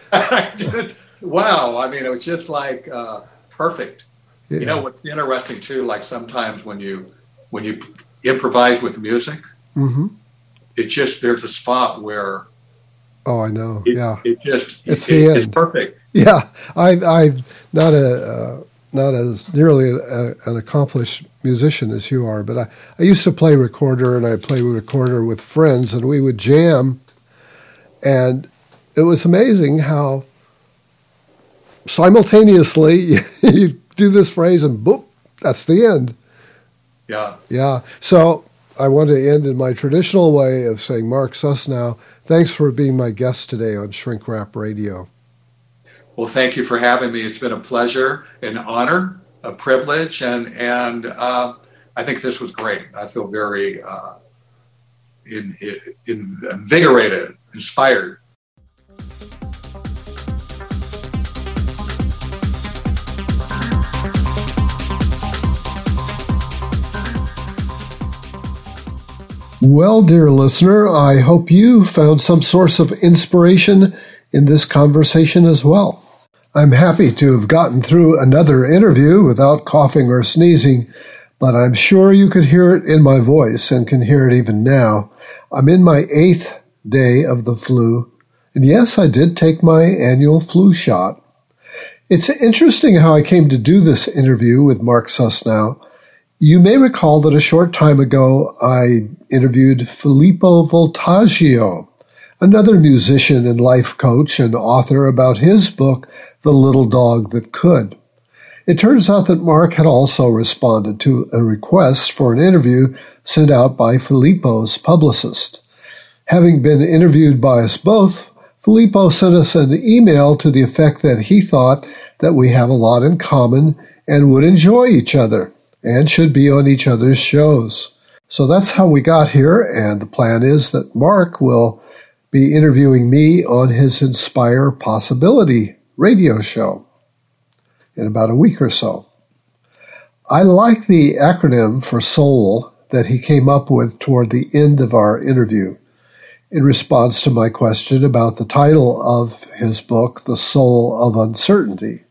Wow, I mean, it was just like uh, perfect. Yeah. You know what's interesting too? Like sometimes when you when you improvise with music, mm-hmm. it just, there's a spot where. Oh, I know. It, yeah, it just it's it, the it, end. It's perfect. Yeah, I I'm not a uh, not as nearly a, an accomplished musician as you are, but I, I used to play recorder, and I played recorder with friends, and we would jam, and it was amazing how simultaneously you do this phrase and boop, that's the end. Yeah. Yeah. So I want to end in my traditional way of saying, Mark Susnow, thanks for being my guest today on Shrink Rap Radio. Well, thank you for having me. It's been a pleasure, an honor, a privilege, and and uh, I think this was great. I feel very uh, in, in, invigorated, inspired. Well, dear listener, I hope you found some source of inspiration in this conversation as well. I'm happy to have gotten through another interview without coughing or sneezing, but I'm sure you could hear it in my voice and can hear it even now. I'm in my eighth day of the flu, and yes, I did take my annual flu shot. It's interesting how I came to do this interview with Mark Susnow. You may recall that a short time ago I interviewed Filippo Voltaggio, another musician and life coach and author, about his book, The Little Dog That Could. It turns out that Mark had also responded to a request for an interview sent out by Filippo's publicist. Having been interviewed by us both, Filippo sent us an email to the effect that he thought that we have a lot in common and would enjoy each other and should be on each other's shows. So that's how we got here, and the plan is that Mark will be interviewing me on his Inspire Possibility radio show in about a week or so. I like the acronym for SOUL that he came up with toward the end of our interview in response to my question about the title of his book, The Soul of Uncertainty.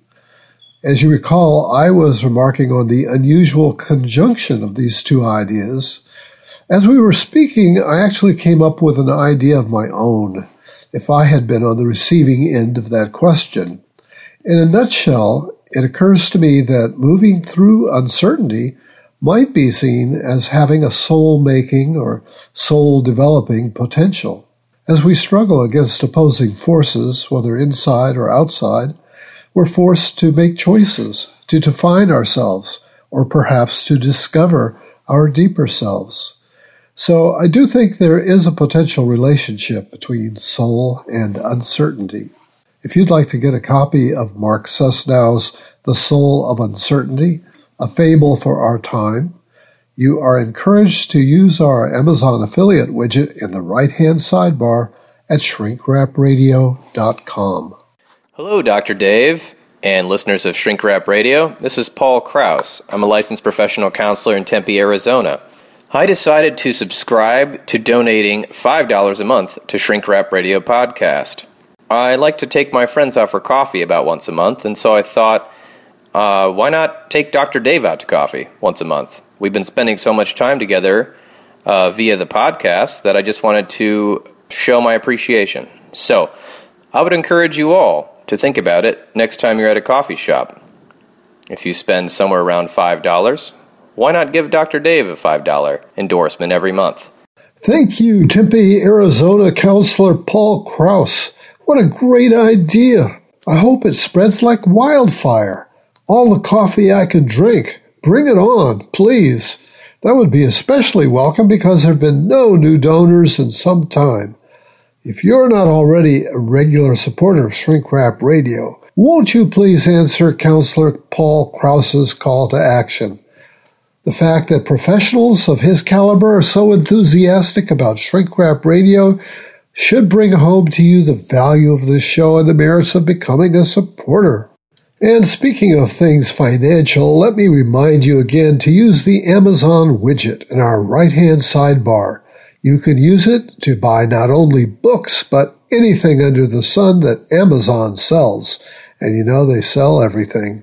As you recall, I was remarking on the unusual conjunction of these two ideas. As we were speaking, I actually came up with an idea of my own, if I had been on the receiving end of that question. In a nutshell, it occurs to me that moving through uncertainty might be seen as having a soul-making or soul-developing potential. As we struggle against opposing forces, whether inside or outside, we're forced to make choices, to define ourselves, or perhaps to discover our deeper selves. So I do think there is a potential relationship between soul and uncertainty. If you'd like to get a copy of Mark Susnow's The Soul of Uncertainty, A Fable for Our Time, you are encouraged to use our Amazon affiliate widget in the right-hand sidebar at shrink rap radio dot com. Hello, Doctor Dave, and listeners of Shrink Rap Radio. This is Paul Krause. I'm a licensed professional counselor in Tempe, Arizona. I decided to subscribe to donating five dollars a month to Shrink Rap Radio Podcast. I like to take my friends out for coffee about once a month, and so I thought, uh, why not take Doctor Dave out to coffee once a month? We've been spending so much time together uh, via the podcast that I just wanted to show my appreciation. So, I would encourage you all to think about it next time you're at a coffee shop. If you spend somewhere around five dollars, why not give Doctor Dave a five dollars endorsement every month? Thank you, Tempe, Arizona counselor Paul Krause. What a great idea. I hope it spreads like wildfire. All the coffee I can drink. Bring it on, please. That would be especially welcome because there have been no new donors in some time. If you're not already a regular supporter of Shrink Rap Radio, won't you please answer Counselor Paul Krause's call to action? The fact that professionals of his caliber are so enthusiastic about Shrink Rap Radio should bring home to you the value of this show and the merits of becoming a supporter. And speaking of things financial, let me remind you again to use the Amazon widget in our right-hand sidebar. You can use it to buy not only books, but anything under the sun that Amazon sells. And you know they sell everything.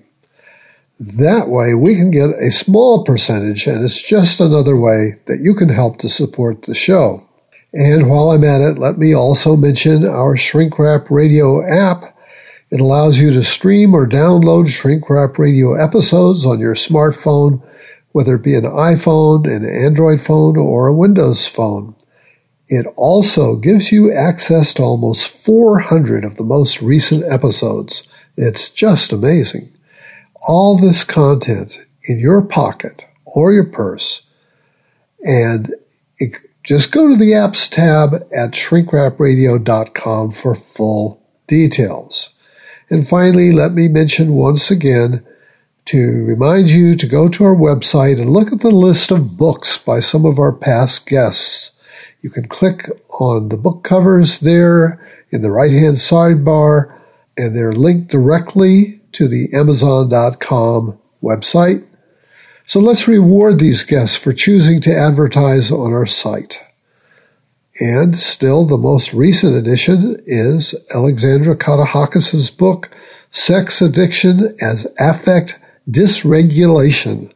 That way we can get a small percentage, and it's just another way that you can help to support the show. And while I'm at it, let me also mention our Shrink Rap Radio app. It allows you to stream or download Shrink Rap Radio episodes on your smartphone, whether it be an iPhone, an Android phone, or a Windows phone. It also gives you access to almost four hundred of the most recent episodes. It's just amazing. All this content in your pocket or your purse, and it, just go to the apps tab at shrink rap radio dot com for full details. And finally, let me mention once again to remind you to go to our website and look at the list of books by some of our past guests. You can click on the book covers there in the right-hand sidebar, and they're linked directly to the Amazon dot com website. So let's reward these guests for choosing to advertise on our site. And still, the most recent addition is Alexandra Katahakis' book, Sex Addiction as Affect Dysregulation.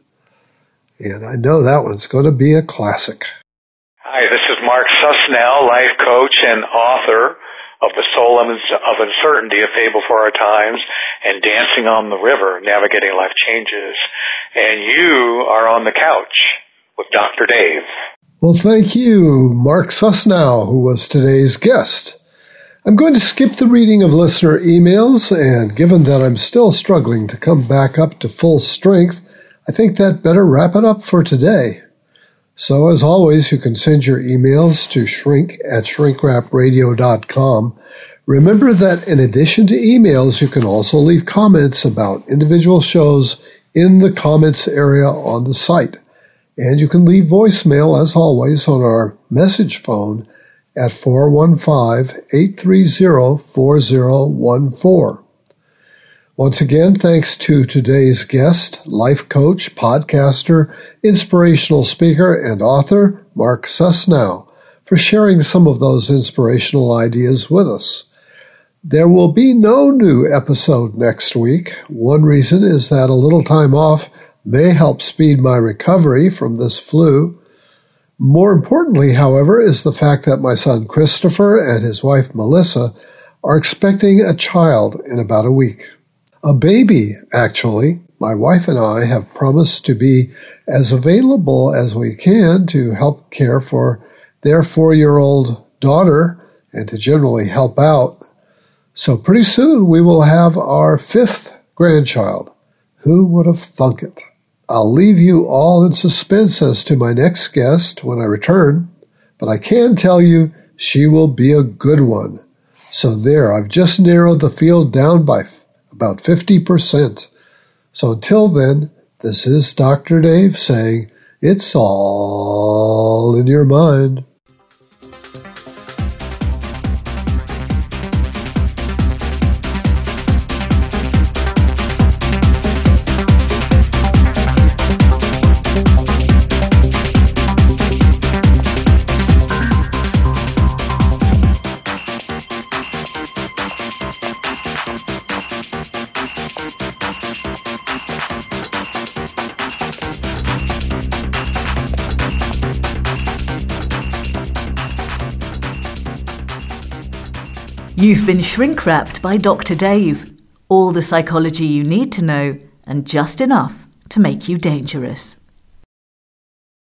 And I know that one's going to be a classic. Hi, this is Mark Susnell, life coach and author of The Soul of Uncertainty, A Fable for Our Times, and Dancing on the River, Navigating Life Changes. And you are on the couch with Doctor Dave. Well, thank you, Mark Susnell, who was today's guest. I'm going to skip the reading of listener emails, and given that I'm still struggling to come back up to full strength, I think that better wrap it up for today. So, as always, you can send your emails to shrink at shrinkrapradio dot com. Remember that in addition to emails, you can also leave comments about individual shows in the comments area on the site. And you can leave voicemail, as always, on our message phone at four one five, eight three zero, four zero one four. Once again, thanks to today's guest, life coach, podcaster, inspirational speaker, and author, Mark Susnell, for sharing some of those inspirational ideas with us. There will be no new episode next week. One reason is that a little time off may help speed my recovery from this flu. More importantly, however, is the fact that my son Christopher and his wife Melissa are expecting a child in about a week. A baby, actually. My wife and I have promised to be as available as we can to help care for their four-year-old daughter and to generally help out. So pretty soon we will have our fifth grandchild. Who would have thunk it? I'll leave you all in suspense as to my next guest when I return, but I can tell you she will be a good one. So there, I've just narrowed the field down by f- about fifty percent. So until then, this is Doctor Dave saying, it's all in your mind. You've been shrink-wrapped by Doctor Dave. All the psychology you need to know, and just enough to make you dangerous.